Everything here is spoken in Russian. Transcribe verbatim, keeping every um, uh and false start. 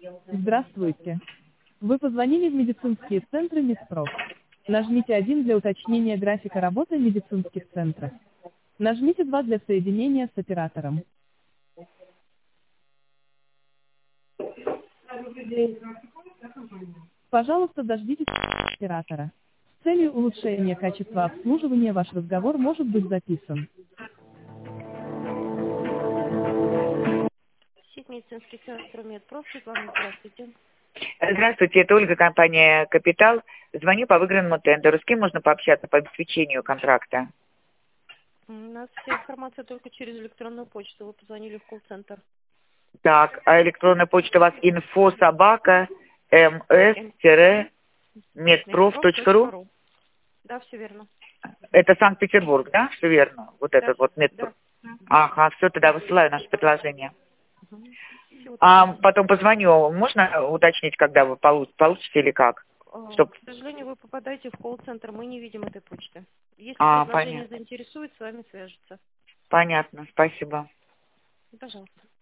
Здравствуйте. Вы позвонили в медицинские центры Медпроф. Нажмите один для уточнения графика работы медицинских центров. Нажмите два для соединения с оператором. Пожалуйста, дождитесь оператора. С целью улучшения качества обслуживания ваш разговор может быть записан. Сеть медицинских центров Медпроф. Светлана, здравствуйте. Здравствуйте, это Ольга, компания «Капитал». Звоню по выигранному тендеру. С кем можно пообщаться по обеспечению контракта? У нас вся информация только через электронную почту. Вы позвонили в колл-центр. Так, а электронная почта у вас инфо собака мс-медпроф точка ру? Да, все верно. Это Санкт-Петербург, да? Все верно. Вот Да, этот вот медпроф. да. Ага, все, тогда высылаю наше предложение. Угу. Всего А доброго. потом позвоню. Можно уточнить, когда вы получ- получите или как? А, Чтоб... К сожалению, вы попадаете в колл-центр. Мы не видим этой почты. Если А, предложение понятно. заинтересует, с вами свяжется. Понятно, спасибо. Пожалуйста.